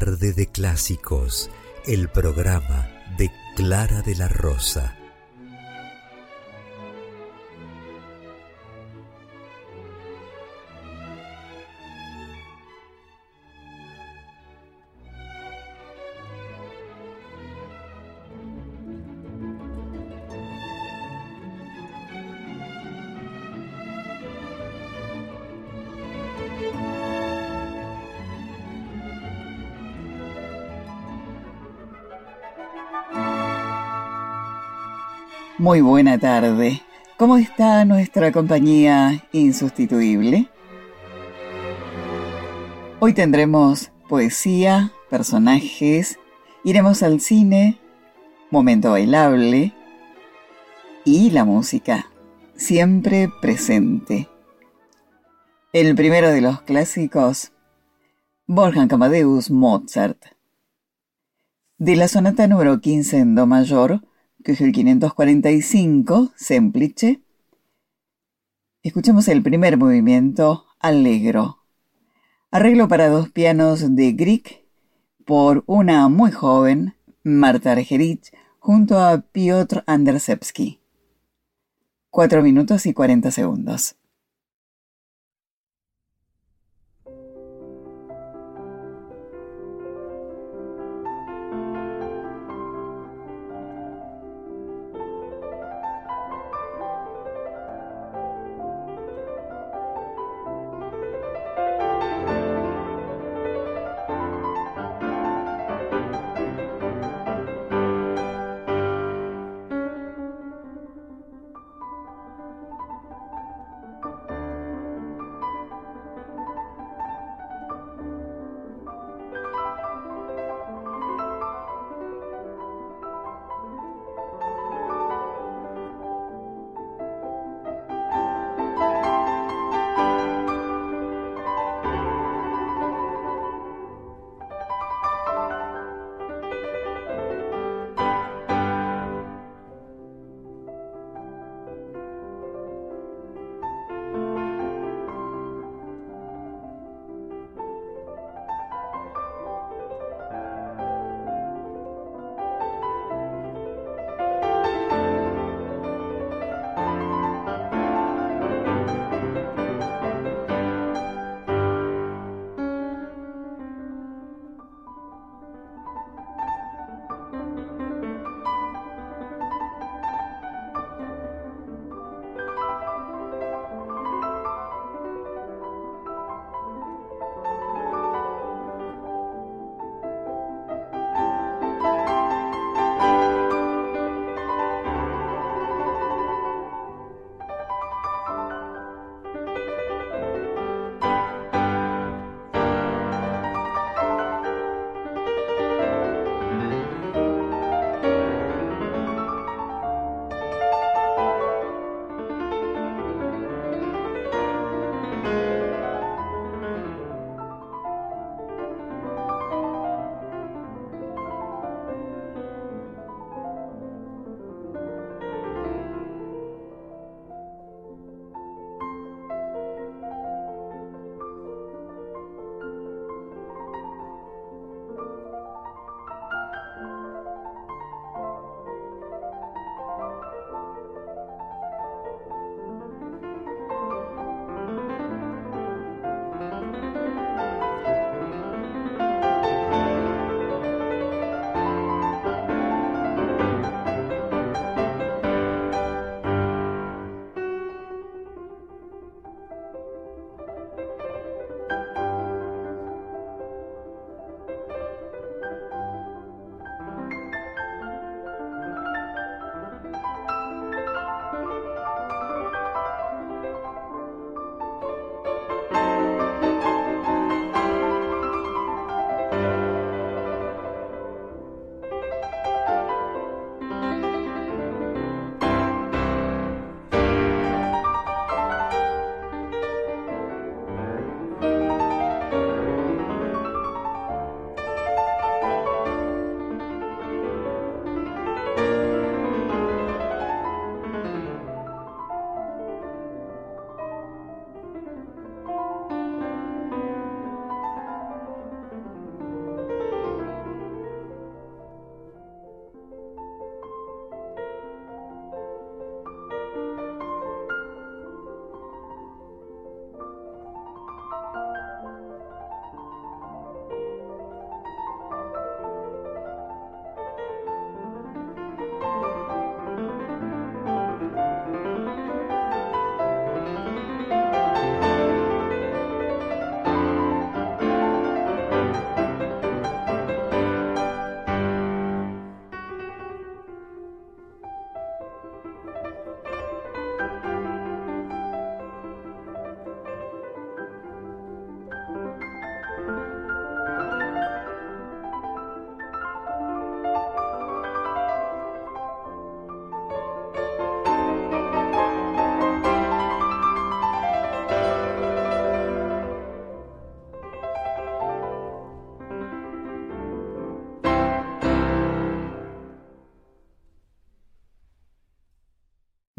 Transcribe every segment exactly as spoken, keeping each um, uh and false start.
Tarde de Clásicos, el programa de Clara de la Rosa. Muy buena tarde. ¿Cómo está nuestra compañía insustituible? Hoy tendremos poesía, personajes, iremos al cine, momento bailable y la música, siempre presente. El primero de los clásicos, Wolfgang Amadeus Mozart. De la sonata número quince en do mayor, que es el quinientos cuarenta y cinco, Semplice, escuchamos el primer movimiento, Allegro. Arreglo para dos pianos de Grieg por una muy joven, Marta Argerich, junto a Piotr Anderszewski. Cuatro minutos y cuarenta segundos.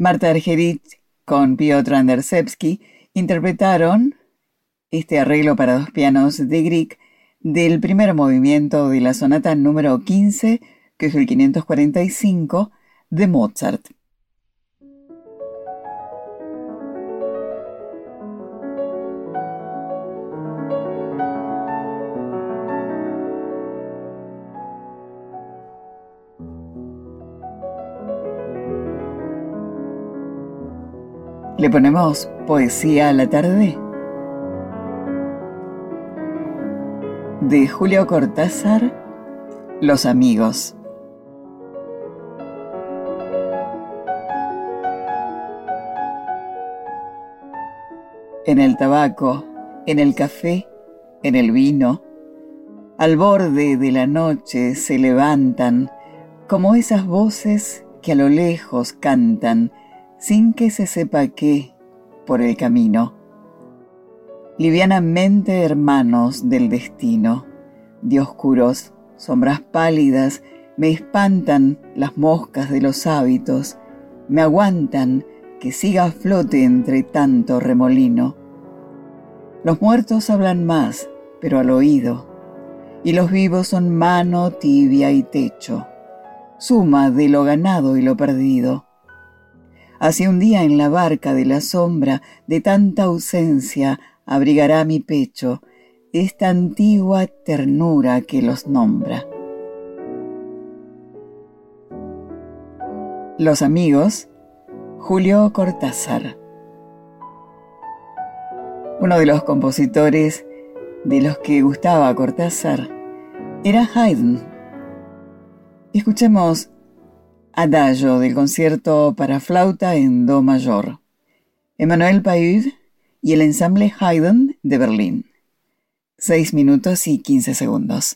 Marta Argerich con Piotr Anderszewski interpretaron este arreglo para dos pianos de Grieg del primer movimiento de la sonata número quince, que es el quinientos cuarenta y cinco, de Mozart. ¿Le ponemos poesía a la tarde? De Julio Cortázar, Los amigos. En el tabaco, en el café, en el vino, al borde de la noche se levantan como esas voces que a lo lejos cantan sin que se sepa qué por el camino. Livianamente hermanos del destino, de oscuros, sombras pálidas, me espantan las moscas de los hábitos, me aguantan que siga a flote entre tanto remolino. Los muertos hablan más, pero al oído, y los vivos son mano, tibia y techo, suma de lo ganado y lo perdido. Hace un día en la barca de la sombra de tanta ausencia abrigará mi pecho esta antigua ternura que los nombra. Los amigos, Julio Cortázar. Uno de los compositores de los que gustaba Cortázar era Haydn. Escuchemos Adagio del concierto para flauta en do mayor, Emmanuel Pahud y el ensamble Haydn de Berlín. Seis minutos y quince segundos.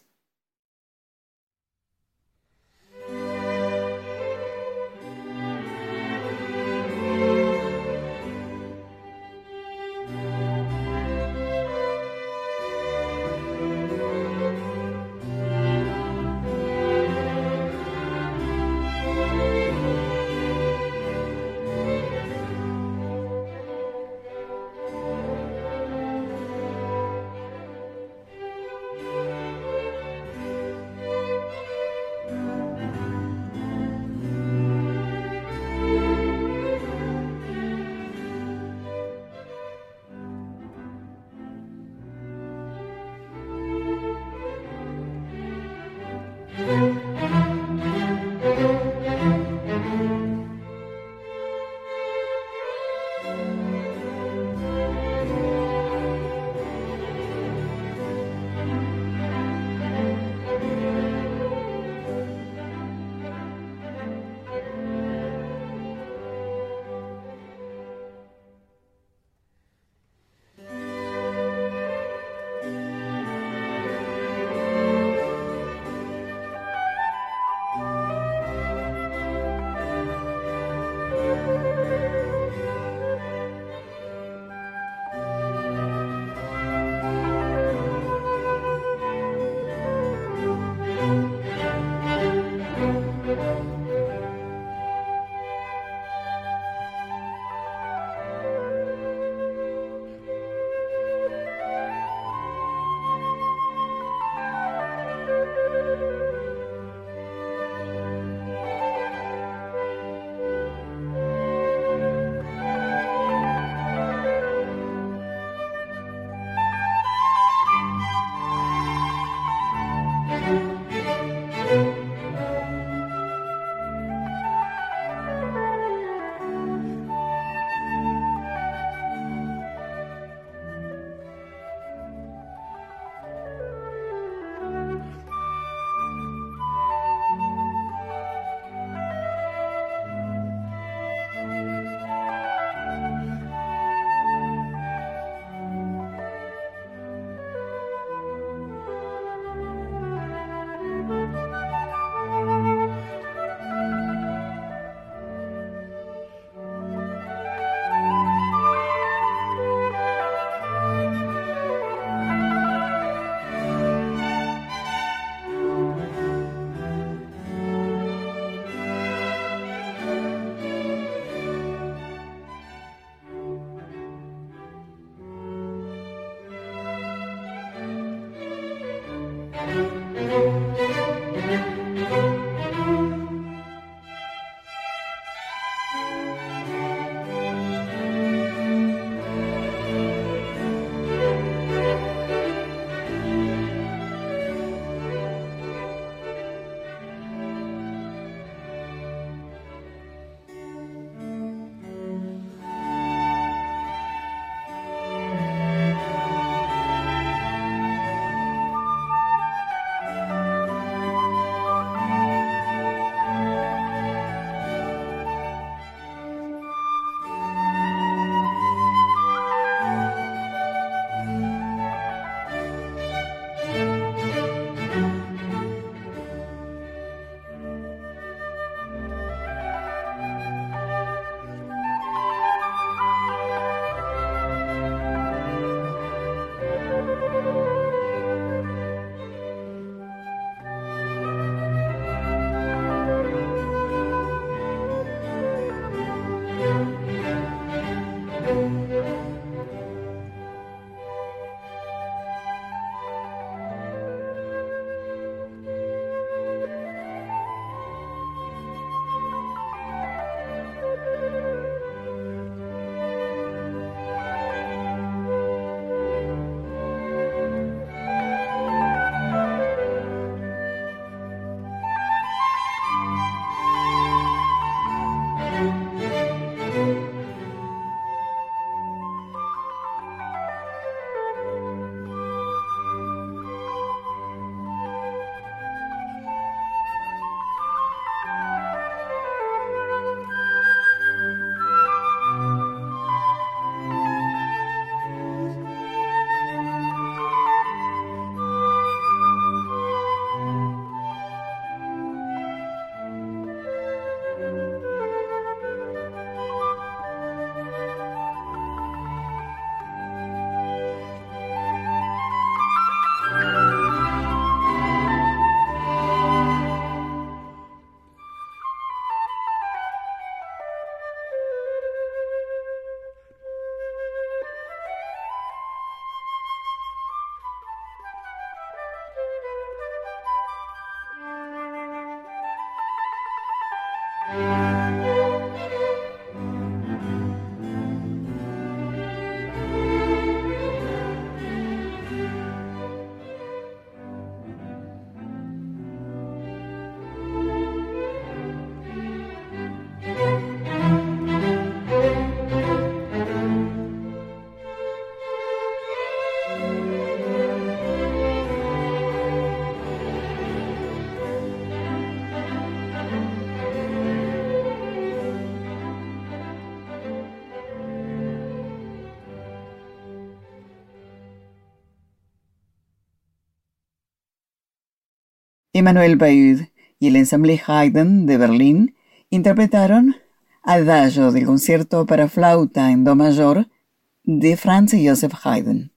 Emanuel Baud y el ensamble Haydn de Berlín interpretaron Adagio del concierto para flauta en do mayor de Franz Joseph Haydn.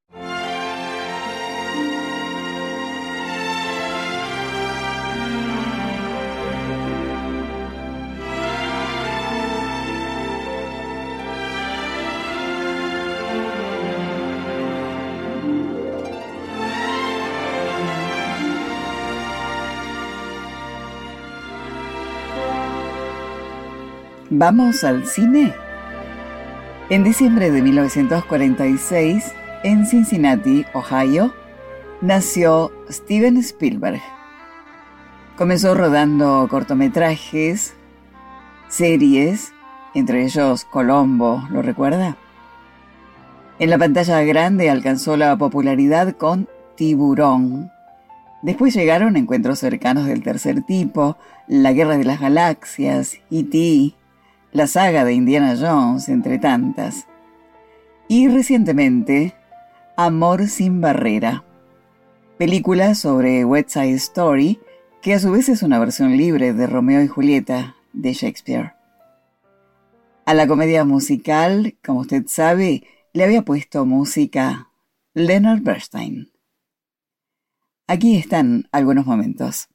¿Vamos al cine? En diciembre de mil novecientos cuarenta y seis, en Cincinnati, Ohio, nació Steven Spielberg. Comenzó rodando cortometrajes, series, entre ellos Colombo, ¿lo recuerda? En la pantalla grande alcanzó la popularidad con Tiburón. Después llegaron Encuentros cercanos del tercer tipo, La guerra de las galaxias, E T, la saga de Indiana Jones, entre tantas. Y recientemente, Amor sin barrera, película sobre West Side Story, que a su vez es una versión libre de Romeo y Julieta de Shakespeare. A la comedia musical, como usted sabe, le había puesto música Leonard Bernstein. Aquí están algunos momentos.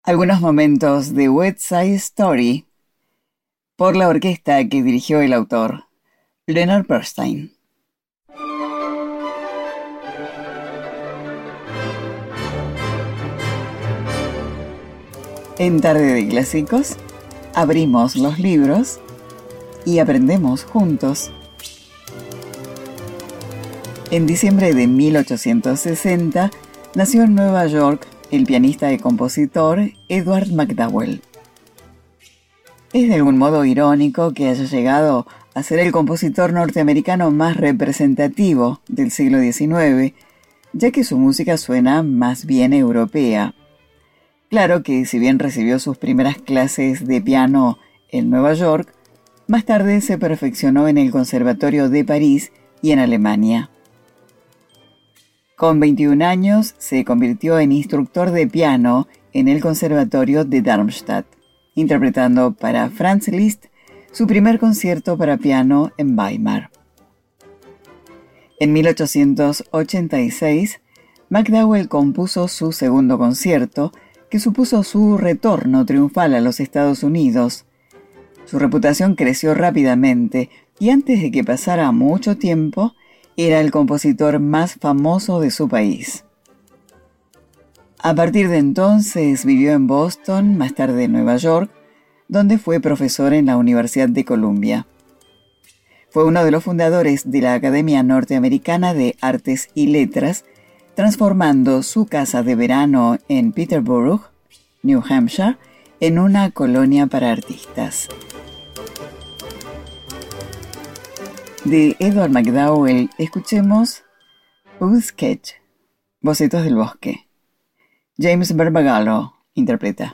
Algunos momentos de West Side Story por la orquesta que dirigió el autor, Leonard Bernstein. En Tarde de Clásicos, abrimos los libros y aprendemos juntos. En diciembre de mil ochocientos sesenta, nació en Nueva York el pianista y compositor Edward McDowell. Es de algún modo irónico que haya llegado a ser el compositor norteamericano más representativo del siglo diecinueve, ya que su música suena más bien europea. Claro que si bien recibió sus primeras clases de piano en Nueva York, más tarde se perfeccionó en el Conservatorio de París y en Alemania. Con veintiún años se convirtió en instructor de piano en el Conservatorio de Darmstadt, interpretando para Franz Liszt su primer concierto para piano en Weimar. En mil ochocientos ochenta y seis, McDowell compuso su segundo concierto, que supuso su retorno triunfal a los Estados Unidos. Su reputación creció rápidamente y antes de que pasara mucho tiempo, era el compositor más famoso de su país. A partir de entonces vivió en Boston, más tarde en Nueva York, donde fue profesor en la Universidad de Columbia. Fue uno de los fundadores de la Academia Norteamericana de Artes y Letras, transformando su casa de verano en Peterborough, New Hampshire, en una colonia para artistas. De Edward McDowell escuchemos Wood Sketch, Bocetos del Bosque. James Barbagallo interpreta.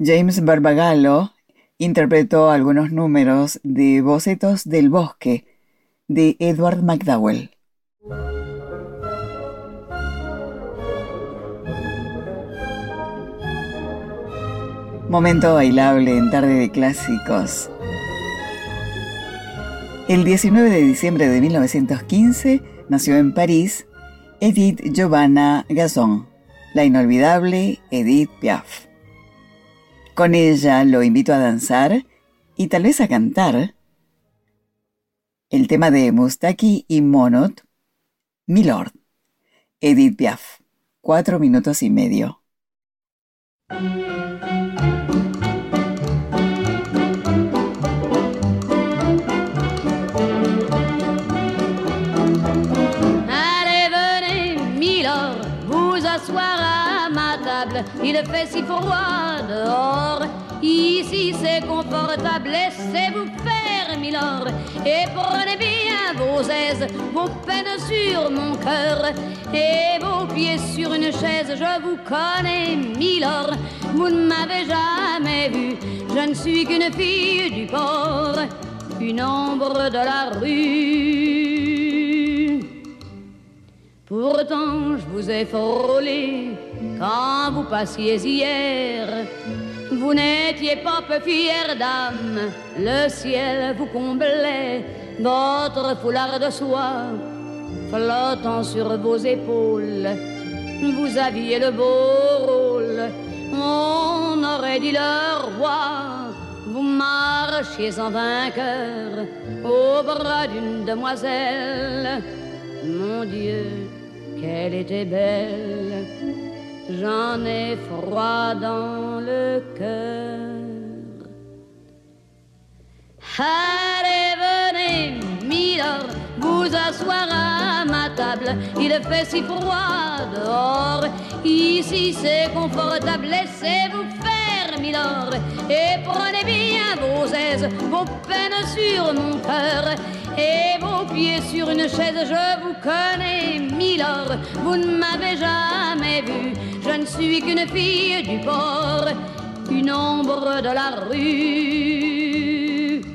James Barbagallo interpretó algunos números de Bocetos del Bosque de Edward McDowell. Momento bailable en Tarde de Clásicos. El diecinueve de diciembre de mil novecientos quince nació en París Edith Giovanna Gasson, la inolvidable Edith Piaf. Con ella lo invito a danzar y tal vez a cantar el tema de Moustaki y Monod, Milord. Edith Piaf, cuatro minutos y medio. Il fait si froid dehors, ici c'est confortable, laissez-vous faire, milord, et prenez bien vos aises, vos peines sur mon cœur, et vos pieds sur une chaise, je vous connais, milord, vous ne m'avez jamais vu, je ne suis qu'une fille du port, une ombre de la rue. Pourtant je vous ai frôlé quand vous passiez hier. Vous n'étiez pas peu fière d'âme, le ciel vous comblait, votre foulard de soie flottant sur vos épaules. Vous aviez le beau rôle, on aurait dit le roi. Vous marchiez en vainqueur au bras d'une demoiselle. Mon Dieu, qu'elle était belle, j'en ai froid dans le cœur. Allez, venez, milord, vous asseoir à ma table. Il fait si froid dehors, ici c'est confortable. Laissez-vous faire, milord, et prenez bien vos aises, vos peines sur mon cœur, et vos pieds sur une chaise. Je vous connais, milord, vous ne m'avez jamais vu. Je ne suis qu'une fille du port, une ombre de la rue.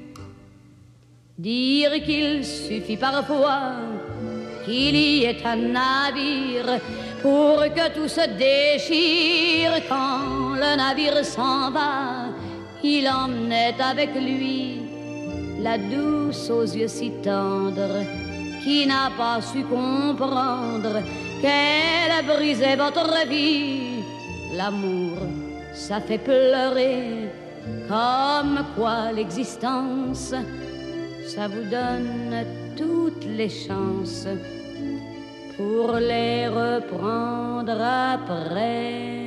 Dire qu'il suffit parfois qu'il y ait un navire pour que tout se déchire. Quand le navire s'en va, il emmenait avec lui la douce aux yeux si tendres, qui n'a pas su comprendre qu'elle a brisé votre vie. L'amour, ça fait pleurer, comme quoi l'existence, ça vous donne toutes les chances pour les reprendre après.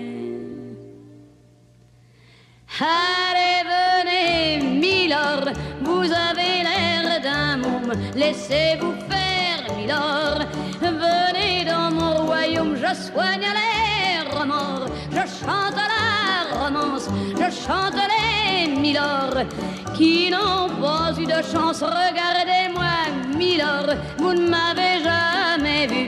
Allez, venez, milord, vous avez l'air d'un môme, laissez-vous faire, milord. Venez dans mon royaume, je soigne les remords, je chante la romance, je chante les milords qui n'ont pas eu de chance. Regardez-moi, milord, vous ne m'avez jamais vu,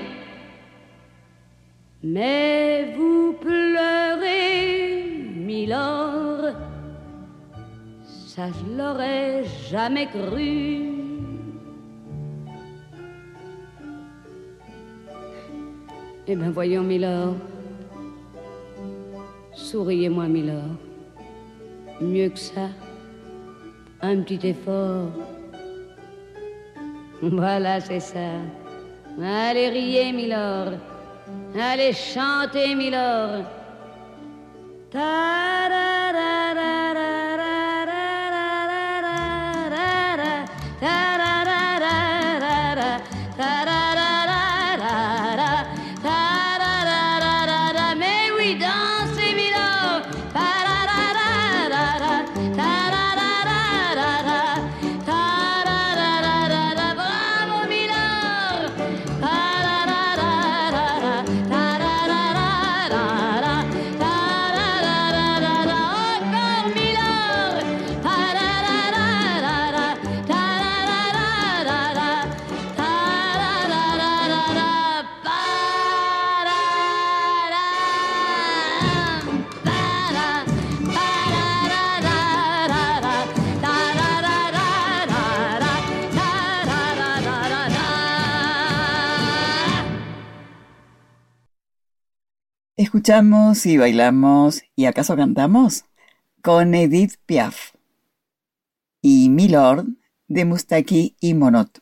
mais vous pleurez, milord, ça je l'aurais jamais cru. Eh bien, voyons, milord, souriez-moi, milord. Mieux que ça, un petit effort. Voilà, c'est ça. Allez, riez, milord. Allez, chantez, milord. Mais oui, dansez, milord. Bravo, milord. Escuchamos y bailamos, ¿y acaso cantamos? Con Edith Piaf y Milord de Moustaki y Monod.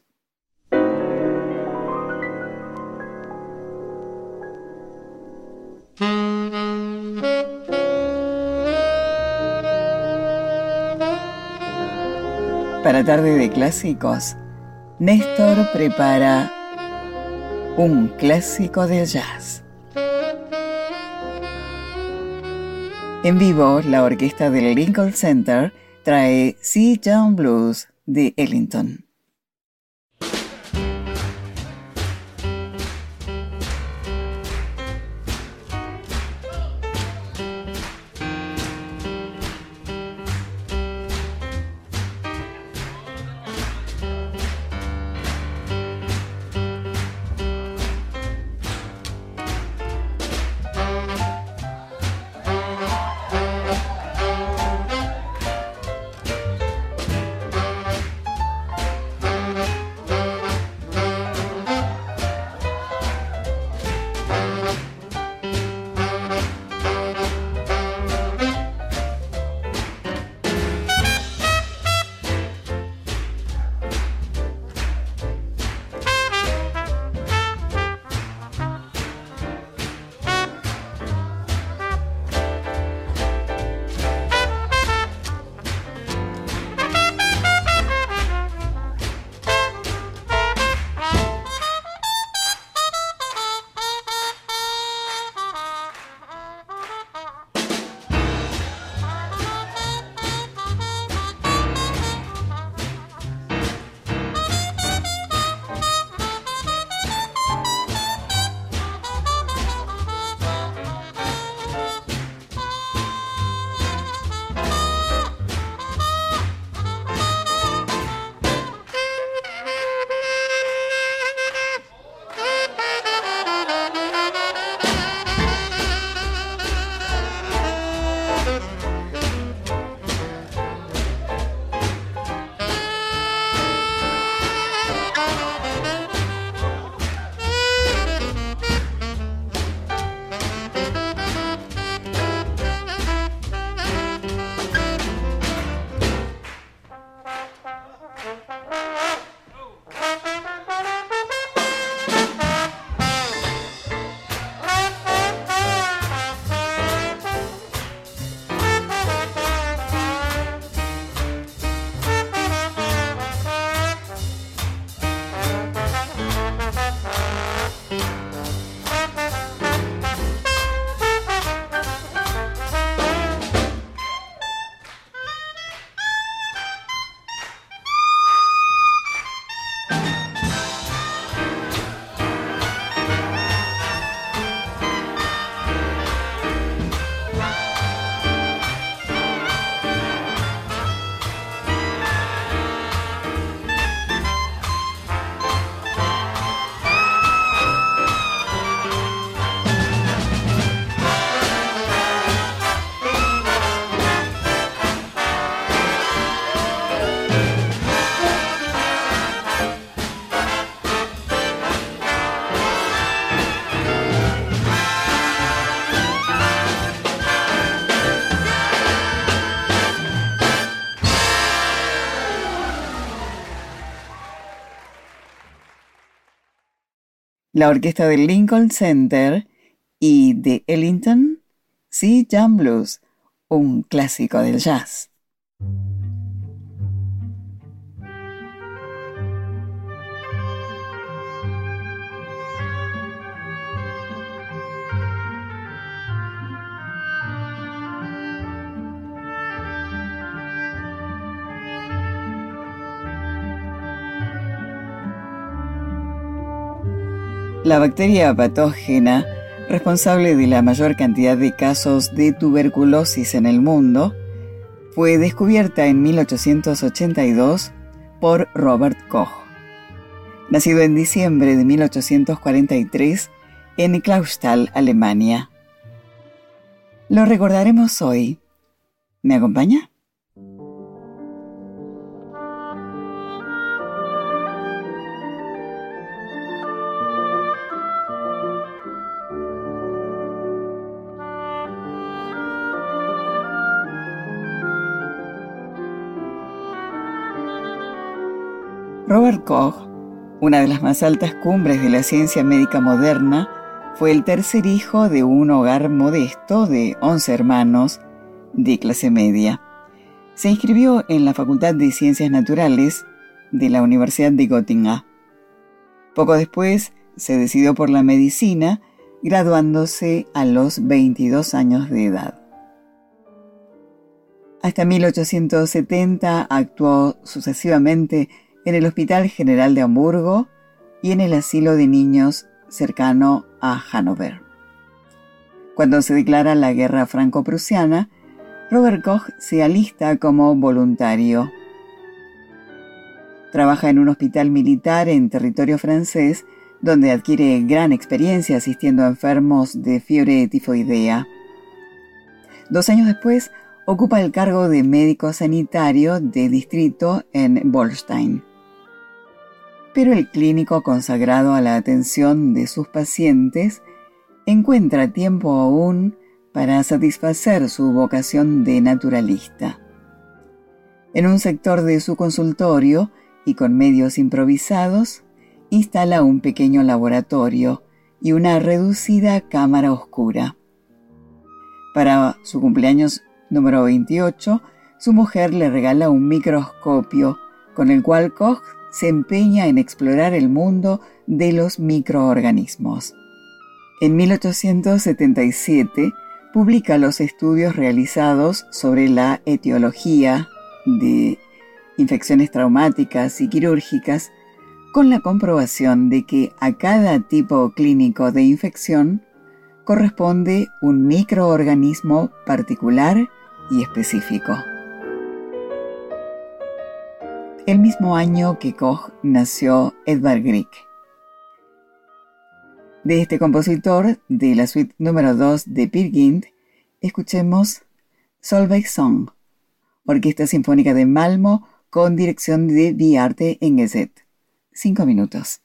Para Tarde de Clásicos, Néstor prepara un clásico del jazz. En vivo, la orquesta del Lincoln Center trae Sea Jam Blues de Ellington. La orquesta del Lincoln Center y de Ellington, Sea Jam Blues, un clásico del jazz. La bacteria patógena, responsable de la mayor cantidad de casos de tuberculosis en el mundo, fue descubierta en mil ochocientos ochenta y dos por Robert Koch. Nacido en diciembre de mil ochocientos cuarenta y tres en Clausthal, Alemania. Lo recordaremos hoy. ¿Me acompaña? Robert Koch, una de las más altas cumbres de la ciencia médica moderna, fue el tercer hijo de un hogar modesto de once hermanos de clase media. Se inscribió en la Facultad de Ciencias Naturales de la Universidad de Göttingen. Poco después se decidió por la medicina, graduándose a los veintidós años de edad. Hasta mil ochocientos setenta actuó sucesivamente en el Hospital General de Hamburgo y en el asilo de niños cercano a Hannover. Cuando se declara la guerra franco-prusiana, Robert Koch se alista como voluntario. Trabaja en un hospital militar en territorio francés, donde adquiere gran experiencia asistiendo a enfermos de fiebre tifoidea. Dos años después, ocupa el cargo de médico sanitario de distrito en Bolstein. Pero el clínico consagrado a la atención de sus pacientes encuentra tiempo aún para satisfacer su vocación de naturalista. En un sector de su consultorio y con medios improvisados, instala un pequeño laboratorio y una reducida cámara oscura. Para su cumpleaños número veintiocho, su mujer le regala un microscopio con el cual Koch se empeña en explorar el mundo de los microorganismos. En mil ochocientos setenta y siete publica los estudios realizados sobre la etiología de infecciones traumáticas y quirúrgicas, con la comprobación de que a cada tipo clínico de infección corresponde un microorganismo particular y específico. El mismo año que Koch nació Edvard Grieg. De este compositor, de la suite número dos de Peer Gynt, escuchemos Solveig Song, Orquesta Sinfónica de Malmö con dirección de Bjarte Engeset. Cinco minutos.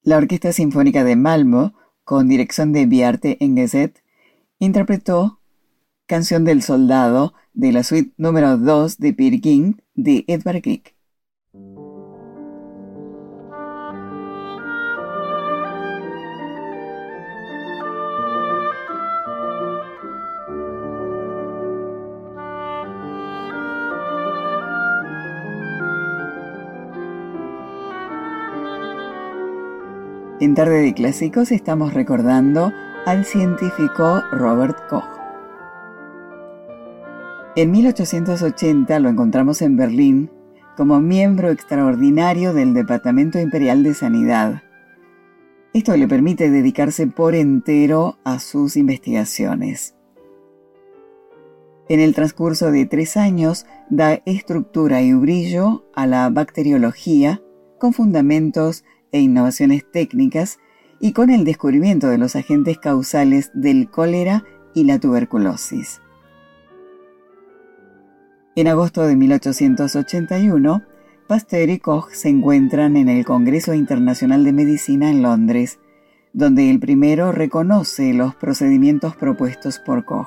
La Orquesta Sinfónica de Malmö, con dirección de Bjarte Engeset, interpretó Canción del Soldado de la suite número dos de Peer Gynt de Edvard Grieg. En Tarde de Clásicos estamos recordando al científico Robert Koch. En mil ochocientos ochenta lo encontramos en Berlín como miembro extraordinario del Departamento Imperial de Sanidad. Esto le permite dedicarse por entero a sus investigaciones. En el transcurso de tres años da estructura y brillo a la bacteriología con fundamentos e innovaciones técnicas y con el descubrimiento de los agentes causales del cólera y la tuberculosis. En agosto de mil ochocientos ochenta y uno, Pasteur y Koch se encuentran en el Congreso Internacional de Medicina en Londres, donde el primero reconoce los procedimientos propuestos por Koch.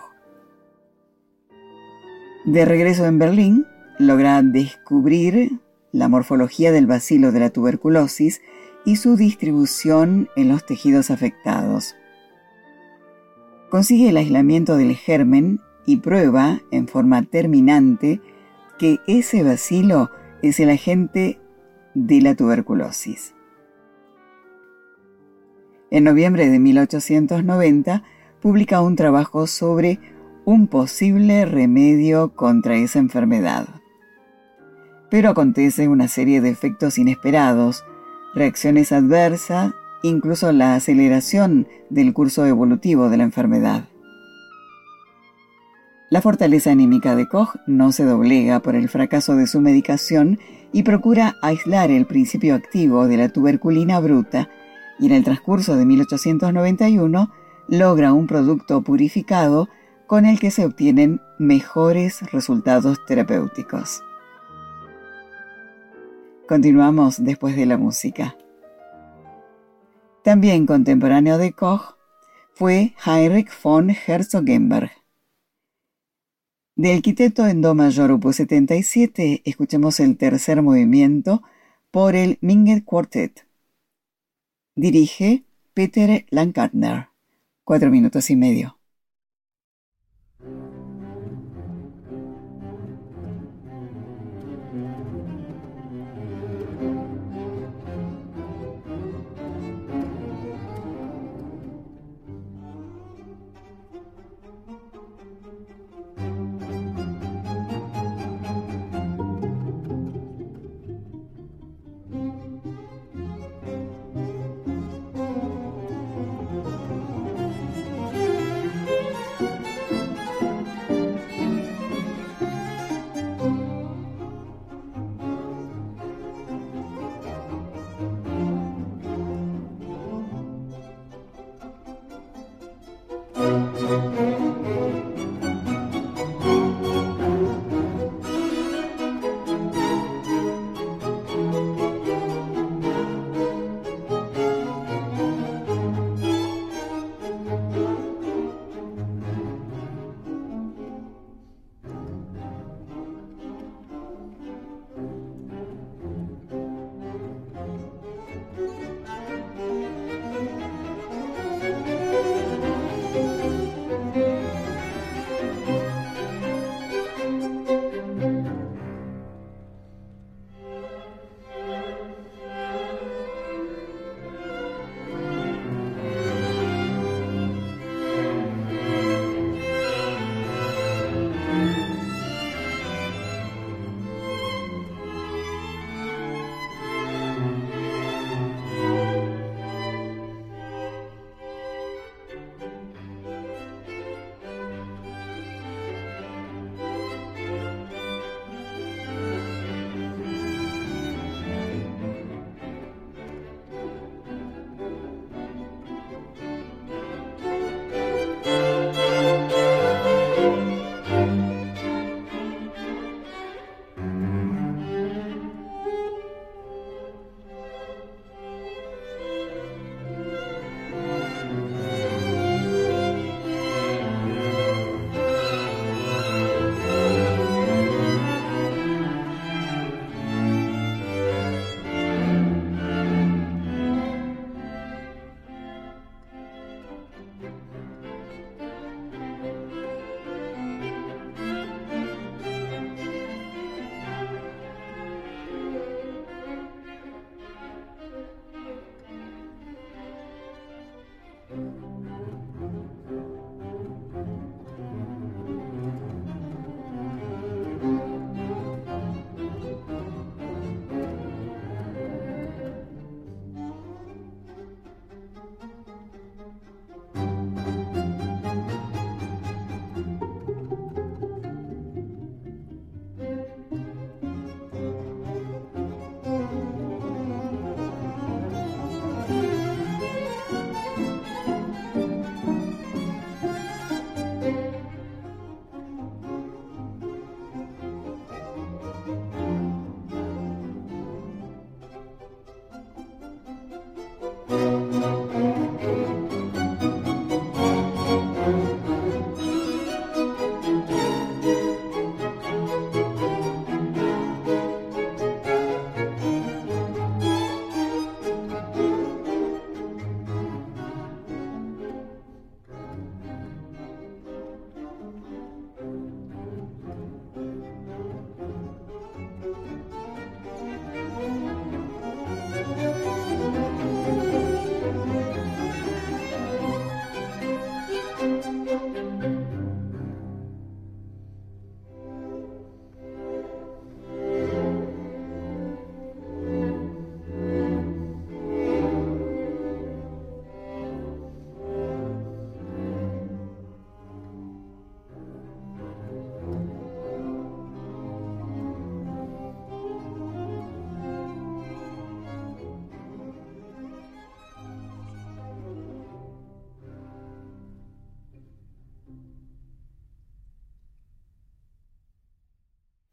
De regreso en Berlín, logra descubrir la morfología del bacilo de la tuberculosis y su distribución en los tejidos afectados. Consigue el aislamiento del germen y prueba, en forma terminante, que ese bacilo es el agente de la tuberculosis. En noviembre de mil ochocientos noventa, publica un trabajo sobre un posible remedio contra esa enfermedad. Pero acontece una serie de efectos inesperados, reacciones adversas, incluso la aceleración del curso evolutivo de la enfermedad. La fortaleza anímica de Koch no se doblega por el fracaso de su medicación y procura aislar el principio activo de la tuberculina bruta, y en el transcurso de mil ochocientos noventa y uno logra un producto purificado con el que se obtienen mejores resultados terapéuticos. Continuamos después de la música. También contemporáneo de Koch fue Heinrich von Herzogenberg. Del quinteto en do mayor opus setenta y siete escuchemos el tercer movimiento por el Minget Quartet. Dirige Peter Lankatner. Cuatro minutos y medio.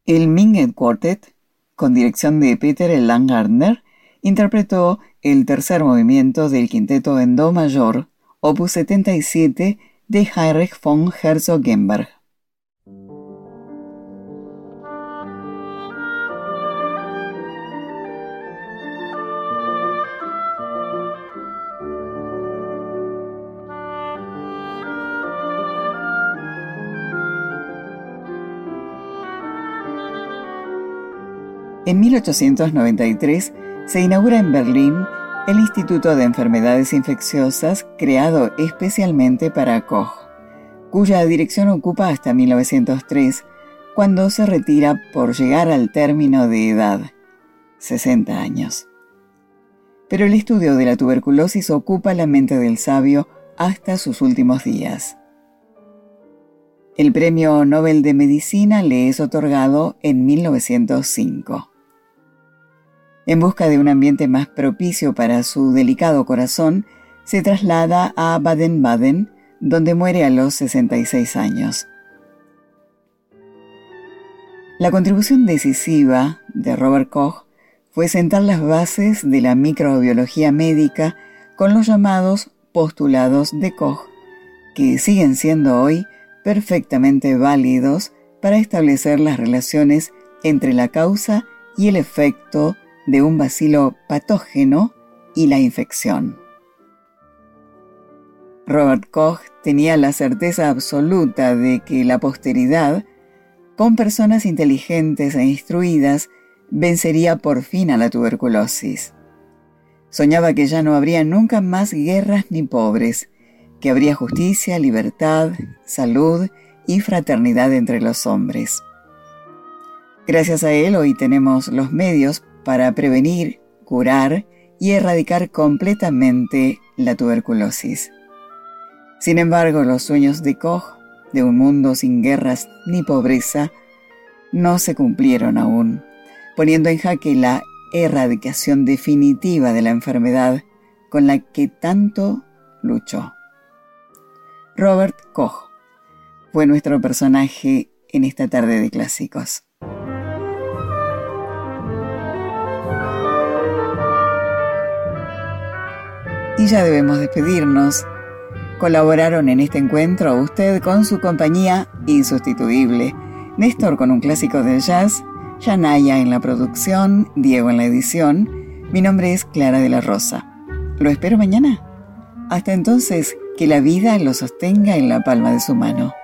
El Minget Quartet, con dirección de Peter Langgardner, interpretó el tercer movimiento del quinteto en do mayor, opus setenta y siete, de Heinrich von Herzogenberg. En mil ochocientos noventa y tres se inaugura en Berlín el Instituto de Enfermedades Infecciosas, creado especialmente para Koch, cuya dirección ocupa hasta mil novecientos tres, cuando se retira por llegar al término de edad, sesenta años. Pero el estudio de la tuberculosis ocupa la mente del sabio hasta sus últimos días. El Premio Nobel de Medicina le es otorgado en mil novecientos cinco. En busca de un ambiente más propicio para su delicado corazón, se traslada a Baden-Baden, donde muere a los sesenta y seis años. La contribución decisiva de Robert Koch fue sentar las bases de la microbiología médica con los llamados postulados de Koch, que siguen siendo hoy perfectamente válidos para establecer las relaciones entre la causa y el efecto de un bacilo patógeno y la infección. Robert Koch tenía la certeza absoluta de que la posteridad, con personas inteligentes e instruidas, vencería por fin a la tuberculosis. Soñaba que ya no habría nunca más guerras ni pobres, que habría justicia, libertad, salud y fraternidad entre los hombres. Gracias a él hoy tenemos los medios para prevenir, curar y erradicar completamente la tuberculosis. Sin embargo, los sueños de Koch, de un mundo sin guerras ni pobreza, no se cumplieron aún, poniendo en jaque la erradicación definitiva de la enfermedad con la que tanto luchó. Robert Koch fue nuestro personaje en esta tarde de clásicos. Y ya debemos despedirnos. Colaboraron en este encuentro usted con su compañía insustituible. Néstor con un clásico del jazz, Yanaya en la producción, Diego en la edición. Mi nombre es Clara de la Rosa. Lo espero mañana. Hasta entonces, que la vida lo sostenga en la palma de su mano.